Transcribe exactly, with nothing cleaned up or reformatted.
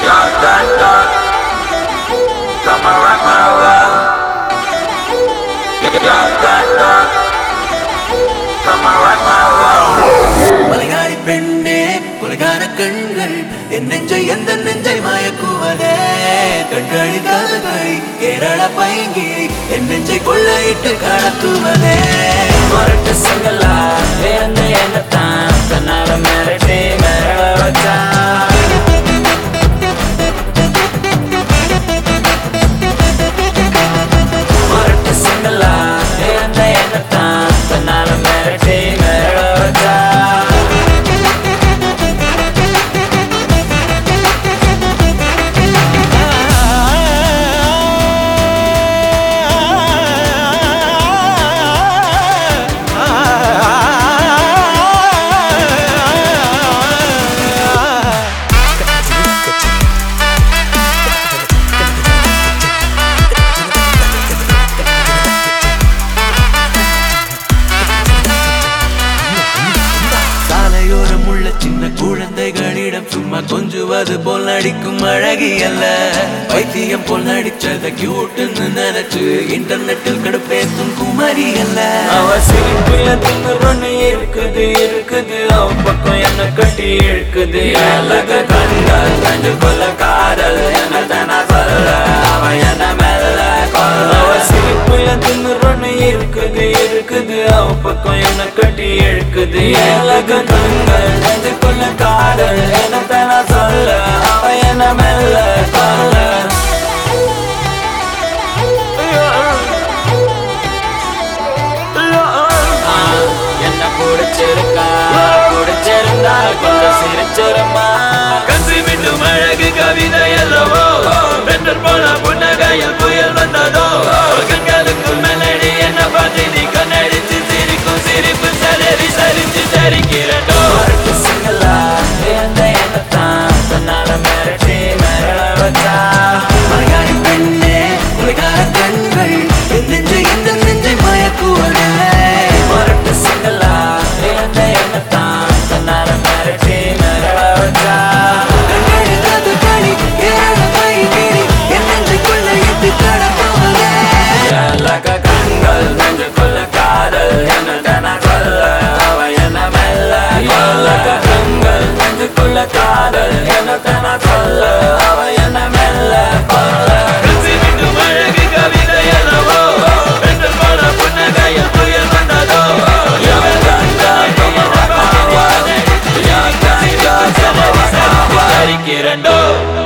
Dog, dog, dog. Come and rock my world. Dog, dog, dog. Come and rock my world. Malayali பெண்ணே கொலைகார கண்கள் என் நெஞ்சை எந்த நெஞ்சை மயக்குவதே கண்களின் காதல்களை கேரள பைங்கி என் நெஞ்சை கொள்ளையிட்டு கடத்துவதே மரட்டு சங்கலா வேந்த என்னத்தான் தன்னால மிரட்டி மிரள வச்சா மரட்டு சங்கலா வேந்த என்னத்தான் தன்னால மிரட்டி மிரள வச்சா குழந்தைகளிடம் சும்மா கொஞ்சுவது போல் நடிக்கும் அழகி அல்ல வைத்தியம் போல் நடிச்சத கியூட்னு நினைச்சு இன்டர்நெட்டில் கடுப்பேத்தும் குமரி அல்ல அவ சிரிப்புல தின்னு இருக்குது இருக்குது அவ பக்கம் என்ன கட்டி இழுக்குது அழக கண்கள் கண்டு கொள்ள காதல் என்ன தானா சொல்ல அவ என்ன மெல்ல கொல்ல அவ சிரிப்புல தின்னு இருக்குது இருக்குது அவ பக்கம் என்ன கட்டி இழுக்குது அழக கண்கள் கண்டு கொள்ள காதல் என்ன தானா சொல்ல அவ என்ன மெல்ல கொல்ல என்ன பிடிச்சிருக்கா பிடிச்சிருந்தா கொஞ்சம் சிரிச்சிருமா கசி விட்டும் அழகு கவிதை அல்லவோ பெற்றல் போல புன்னகையில் புயல் வந்ததோ கண்களுக்கு மெலடி என்ன பார்த்து நீ கண்ணடிச்சு சிரிக்கும் சிரிப்பு சரி சரிச்சு சரிக்கிறோ சிங்களா எந்த என்னத்தான் தன்னால மிரட்டி மிரள வச்சா மலையாளி பெண்ணே கொலைகார கண்கள் என் நெஞ்சை எந்த நெஞ்சை மயக்குவதே மரட்டு சிங்களா எந்த என்னத்தான் தன்னால மிரட்டி மிரள வச்சா கண்களில் காதல்களை கேரள பைங்கி என் நெஞ்சை கொள்ளையிட்டு கடத்துவதே அழக கண்கள் நெஞ்சு கொள்ள காதல் என்ன தானா சொல்ல அவ என்ன மெல்ல அழக கண்கள் நெஞ்சு கொள்ள காதல் என்ன தானா சொல்ல அவ என்ன மெல்ல கொல்ல கசி விட்டும் அழகு கவிதை அல்லவோ பெண்கள் போல புன்னகையில் புயல் வந்ததோ யார் கண்டா சரிக்கிறண்டோ